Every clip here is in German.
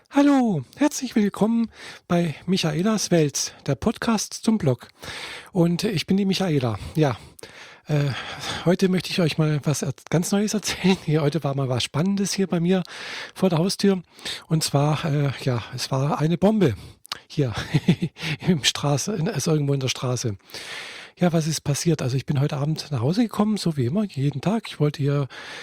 Hallo, herzlich willkommen bei Michaelas Welt, der Podcast zum Blog. Und ich bin die Michaela. Ja, äh, heute möchte ich euch mal was ganz Neues erzählen. Hier, heute war mal was Spannendes hier bei mir vor der Haustür. Und zwar, ja, es war eine Bombe hier also irgendwo in der Straße. Ja, was ist passiert? Also ich bin heute Abend nach Hause gekommen, so wie immer, jeden Tag. Ich wollte hier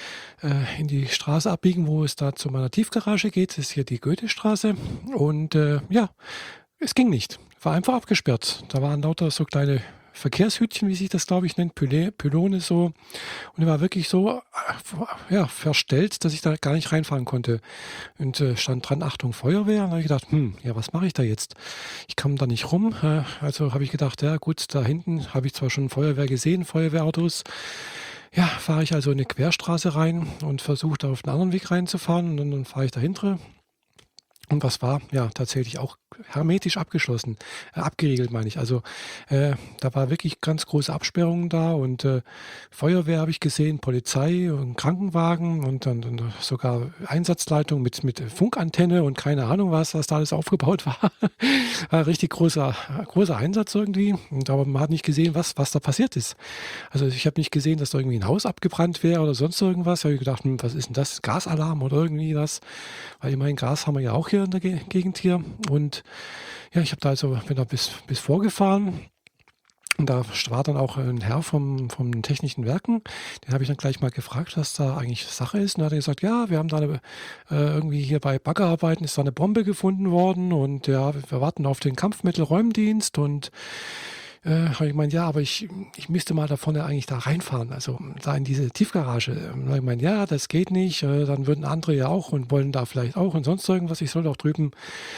in die Straße abbiegen, wo es da zu meiner Tiefgarage geht. Das ist hier die Goethestraße. Und ja, es ging nicht. War einfach abgesperrt. Da waren lauter so kleine Verkehrshütchen, wie sich das, glaube ich, nennt, Pylone so. Und er war wirklich so ja, verstellt, dass ich da gar nicht reinfahren konnte. Und stand dran, Achtung, Feuerwehr. Und da habe ich gedacht, ja, was mache ich da jetzt? Ich kam da nicht rum. Also habe ich gedacht, ja gut, da hinten habe ich zwar schon Feuerwehr gesehen, Feuerwehrautos. Ja, fahre ich also in eine Querstraße rein und versuche da auf einen anderen Weg reinzufahren. Und dann fahre ich dahinter. Und was war? Ja, tatsächlich auch hermetisch abgeschlossen, abgeriegelt meine ich. Also, da war wirklich ganz große Absperrungen da und, Feuerwehr habe ich gesehen, Polizei und Krankenwagen und dann sogar Einsatzleitung mit Funkantenne und keine Ahnung was da alles aufgebaut war. War richtig großer Einsatz irgendwie, und aber man hat nicht gesehen, was da passiert ist. Also, ich habe nicht gesehen, dass da irgendwie ein Haus abgebrannt wäre oder sonst irgendwas. Da habe ich gedacht: „Was ist denn das? Gasalarm oder irgendwie was?“ Weil immerhin Gas haben wir ja auch hier in der Gegend hier. Und ja, ich habe da also bin da bis vorgefahren. Und da war dann auch ein Herr vom Technischen Werken. Den habe ich dann gleich mal gefragt, was da eigentlich Sache ist. Und er hat gesagt, ja, wir haben da irgendwie hier bei Baggerarbeiten ist da eine Bombe gefunden worden und ja, wir warten auf den Kampfmittelräumdienst und habe ich gemeint, ja, aber ich müsste mal da vorne eigentlich da reinfahren, also da in diese Tiefgarage. Dann habe ich gemeint, ja, das geht nicht, dann würden andere ja auch und wollen da vielleicht auch und sonst irgendwas. Ich soll doch drüben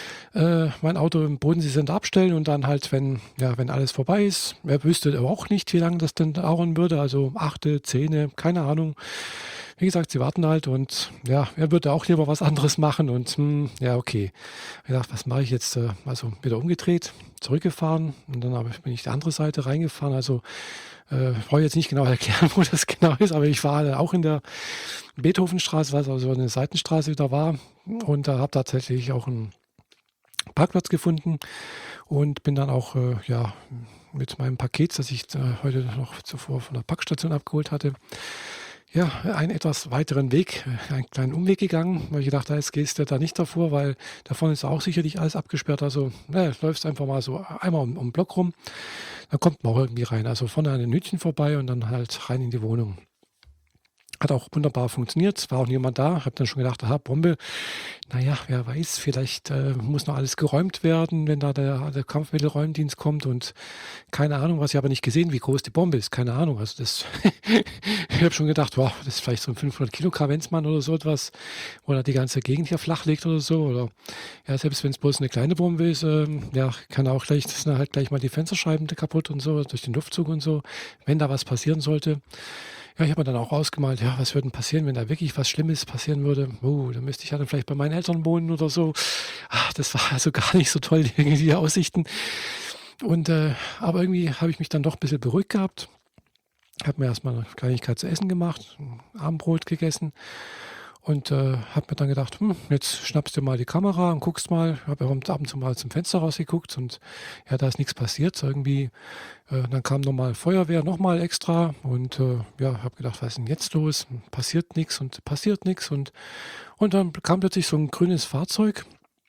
mein Auto im Bodensee-Center abstellen und dann halt, wenn alles vorbei ist, er wüsste aber auch nicht, wie lange das denn dauern würde, also 8., 10., keine Ahnung. Wie gesagt, sie warten halt und ja, er würde auch lieber was anderes machen und ja, okay. Ich dachte, was mache ich jetzt? Also wieder umgedreht, zurückgefahren und dann bin ich die andere Seite reingefahren. Also brauche ich jetzt nicht genau erklären, wo das genau ist, aber ich war auch in der Beethovenstraße, was also eine Seitenstraße wieder war und da habe tatsächlich auch einen Parkplatz gefunden und bin dann auch ja, mit meinem Paket, das ich heute noch zuvor von der Packstation abgeholt hatte, ja, einen etwas weiteren Weg, einen kleinen Umweg gegangen, weil ich gedacht habe, jetzt gehst du da nicht davor, weil davon ist auch sicherlich alles abgesperrt. Also läufst einfach mal so einmal um den Block rum, dann kommt man auch irgendwie rein. Also vorne an den Hütchen vorbei und dann halt rein in die Wohnung. Hat auch wunderbar funktioniert, es war auch niemand da. Habe dann schon gedacht, aha, Bombe, na ja, wer weiß, vielleicht, muss noch alles geräumt werden, wenn da der Kampfmittelräumdienst kommt und keine Ahnung was. Ich habe nicht gesehen, wie groß die Bombe ist, keine Ahnung. Also, das ich habe schon gedacht: „Boah, das ist vielleicht so 'n 500 Kilo Kaventsmann oder so etwas, wo er die ganze Gegend hier flachlegt oder so.“ Oder ja, selbst wenn's bloß 'ne kleine Bombe ist, ja, kann auch gleich sind halt gleich mal die Fensterscheiben kaputt und so durch den Luftzug und so, wenn da was passieren sollte. Ja, ich habe mir dann auch ausgemalt, ja, was würde denn passieren, wenn da wirklich was Schlimmes passieren würde? Da müsste ich ja dann vielleicht bei meinen Eltern wohnen oder so. Das war also gar nicht so toll, irgendwie die Aussichten. Und, aber irgendwie habe ich mich dann doch ein bisschen beruhigt gehabt, habe mir erst mal 'ne Kleinigkeit zu essen gemacht, 'n Abendbrot gegessen und, habe mir dann gedacht: jetzt schnappst du mal die Kamera und guckst mal.“ Habe ja ab und zu mal zum Fenster rausgeguckt und ja, da ist nichts passiert. So irgendwie dann kam noch mal Feuerwehr noch mal extra und, ja, habe gedacht: „Was ist denn jetzt los? Passiert nichts und dann kam plötzlich so ein grünes Fahrzeug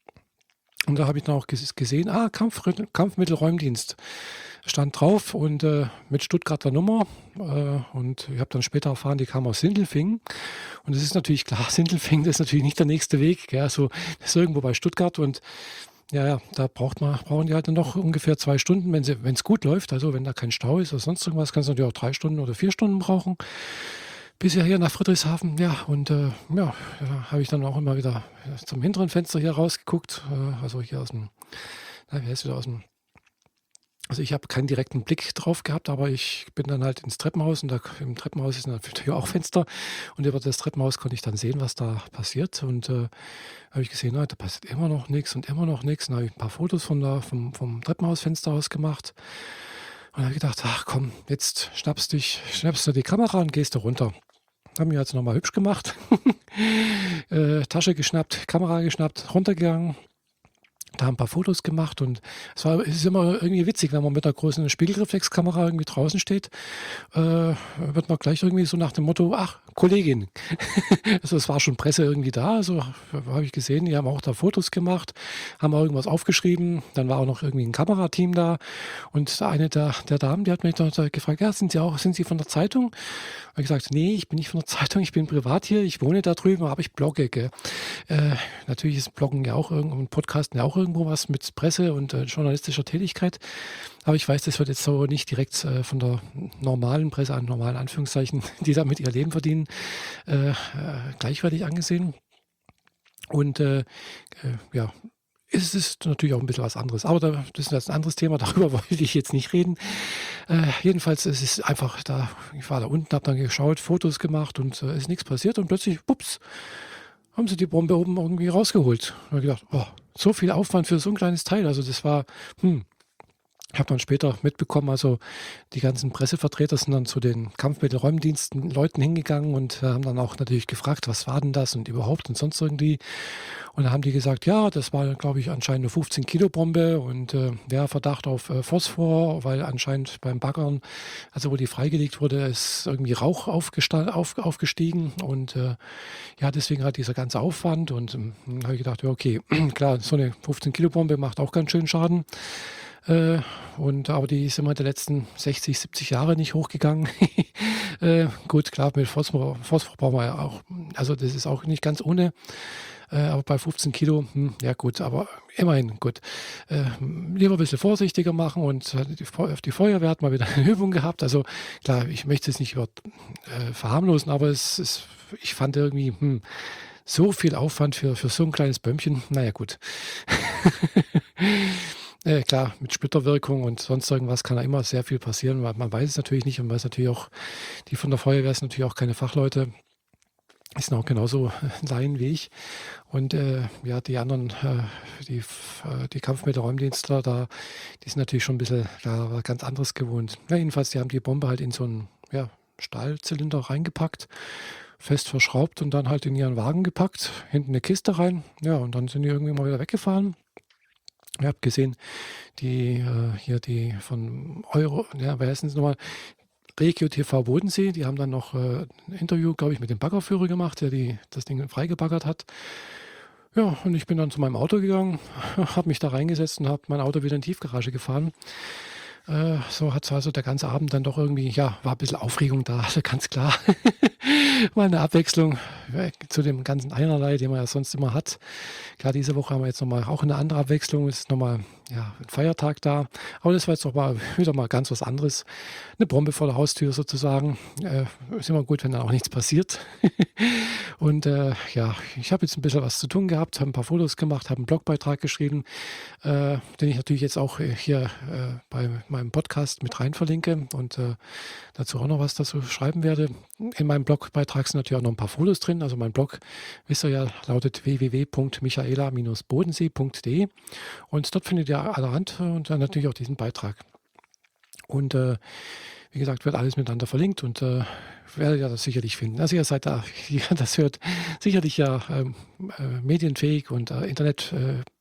und da habe ich dann auch gesehen, Kampfmittelräumdienst stand drauf und, mit Stuttgarter Nummer, und ich habe dann später erfahren, die kamen aus Sindelfingen. Und es ist natürlich klar, Sindelfingen, das ist natürlich nicht der nächste Weg, gell? Also, das ist irgendwo bei Stuttgart und ja, da brauchen die halt dann noch ungefähr 2 Stunden, wenn es gut läuft. Also, wenn da kein Stau ist oder sonst irgendwas, kannst du natürlich auch 3 Stunden oder 4 Stunden brauchen bis hier nach Friedrichshafen. Ja, und, ja, da habe ich dann auch immer wieder zum hinteren Fenster hier rausgeguckt, also hier aus'm wie heißt wieder, aus'm also, ich habe keinen direkten Blick drauf gehabt, aber ich bin dann halt ins Treppenhaus und da im Treppenhaus ist natürlich auch Fenster und über das Treppenhaus konnte ich dann sehen, was da passiert und, habe ich gesehen, da passiert immer noch nichts und immer noch nichts. Dann habe ich ein paar Fotos vom Treppenhausfenster aus gemacht und habe gedacht: „Ach komm, jetzt schnappst du die Kamera und gehst du runter.“ Habe mich also noch mal hübsch gemacht Tasche geschnappt, Kamera geschnappt, runtergegangen, da ein paar Fotos gemacht und es ist immer irgendwie witzig, wenn man mit einer großen Spiegelreflexkamera irgendwie draußen steht, wird man gleich irgendwie so nach dem Motto, ach, Kollegin. Also es war schon Presse irgendwie da, also habe ich gesehen, die haben auch da Fotos gemacht, haben auch irgendwas aufgeschrieben, dann war auch noch irgendwie ein Kamerateam da und eine der Damen, die hat mich dann gefragt, ja, sind Sie von der Zeitung? Habe ich gesagt, nee, ich bin nicht von der Zeitung, ich bin privat hier, ich wohne da drüben, aber ich blogge, gell. Natürlich ist Bloggen ja auch irgendwo, und Podcasten ja auch irgendwo was mit Presse und journalistischer Tätigkeit. Aber ich weiß, das wird jetzt so nicht direkt von der normalen Presse, an normalen Anführungszeichen, die damit ihr Leben verdienen, gleichwertig angesehen. Und ja, es ist natürlich auch ein bisschen was anderes. Aber das ist jetzt ein anderes Thema, darüber wollte ich jetzt nicht reden. Jedenfalls, es ist einfach da, ich war da unten, habe dann geschaut, Fotos gemacht und es ist nichts passiert und plötzlich, pups, haben sie die Bombe oben irgendwie rausgeholt. Da habe ich gedacht, oh, so viel Aufwand für so ein kleines Teil. Also das war, habe dann später mitbekommen, also die ganzen Pressevertreter sind dann zu den Kampfmittelräumdiensten Leuten hingegangen und haben dann auch natürlich gefragt, was war denn das und überhaupt und sonst irgendwie. Und dann haben die gesagt, ja, das war, glaube ich, anscheinend eine 15 Kilo Bombe und ja, Verdacht auf Phosphor, weil anscheinend beim Baggern, also wo die freigelegt wurde, ist irgendwie Rauch aufgestiegen und ja, deswegen hat dieser ganze Aufwand und dann habe ich gedacht, ja, okay, klar, so eine 15 Kilo Bombe macht auch ganz schön Schaden. Aber die ist immer in den letzten 60, 70 Jahre nicht hochgegangen. Gut, klar, mit Phosphor brauchen wir ja auch, also das ist auch nicht ganz ohne, aber bei 15 Kilo, ja gut, aber immerhin gut. Lieber ein bisschen vorsichtiger machen und die Feuerwehr hat mal wieder eine Übung gehabt. Also klar, ich möchte es nicht verharmlosen, aber ich fand irgendwie, so viel Aufwand für so ein kleines Bömmchen, naja gut. Klar, mit Splitterwirkung und sonst irgendwas kann da immer sehr viel passieren, weil man weiß es natürlich nicht und weiß natürlich auch, die von der Feuerwehr sind natürlich auch keine Fachleute, die sind auch genauso Laien wie ich. Und ja, die anderen, die Kampfmittelräumdienstler da, die sind natürlich schon ein bisschen da ganz anderes gewohnt. Ja, jedenfalls, die haben die Bombe halt in so einen Stahlzylinder reingepackt, fest verschraubt und dann halt in ihren Wagen gepackt, hinten eine Kiste rein. Ja, und dann sind die irgendwie mal wieder weggefahren. Ich habe gesehen, die von Euro, ja, wer heißen sie nochmal? Regio TV Bodensee, die haben dann noch ein Interview, glaube ich, mit dem Baggerführer gemacht, der das Ding freigebaggert hat. Ja, und ich bin dann zu meinem Auto gegangen, habe mich da reingesetzt und habe mein Auto wieder in die Tiefgarage gefahren. So hat also der ganze Abend dann doch irgendwie, ja, war ein bisschen Aufregung da, also ganz klar. Mal eine Abwechslung zu dem ganzen Einerlei, den man ja sonst immer hat. Klar, diese Woche haben wir jetzt nochmal auch eine andere Abwechslung. Es ist nochmal ein Feiertag da. Aber das war jetzt wieder mal ganz was anderes. Eine Bombe vor der Haustür sozusagen. Ist immer gut, wenn dann auch nichts passiert. Und ja, ich habe jetzt ein bisschen was zu tun gehabt, habe ein paar Fotos gemacht, habe einen Blogbeitrag geschrieben, den ich natürlich jetzt auch hier bei meinem Podcast mit rein verlinke und dazu auch noch was dazu schreiben werde. In meinem Blogbeitrag sind natürlich auch noch ein paar Fotos drin. Also mein Blog, wisst ihr ja, lautet www.michaela-bodensee.de und dort findet ihr allerhand und dann natürlich auch diesen Beitrag. Und wie gesagt, wird alles miteinander verlinkt und werdet ihr das sicherlich finden. Also ihr seid da, das hört sicherlich ja medienfähig und Internet,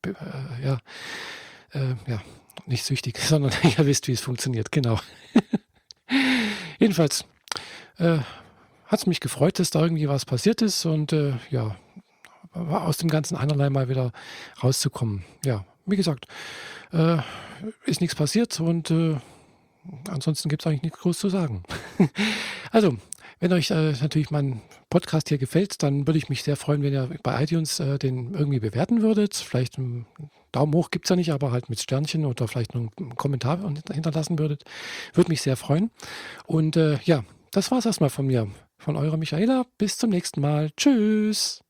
nicht süchtig, sondern ihr wisst, wie es funktioniert, genau. Jedenfalls hat es mich gefreut, dass da irgendwie was passiert ist und aus dem ganzen Einerlei mal wieder rauszukommen. Ja, wie gesagt, ist nichts passiert und ansonsten gibt es eigentlich nichts groß zu sagen. Also, wenn euch natürlich mein Podcast hier gefällt, dann würde ich mich sehr freuen, wenn ihr bei iTunes den irgendwie bewerten würdet. Vielleicht einen Daumen hoch gibt es ja nicht, aber halt mit Sternchen oder vielleicht noch einen Kommentar hinterlassen würdet. Würde mich sehr freuen. Und das war es erstmal von mir. Von eurer Michaela. Bis zum nächsten Mal. Tschüss.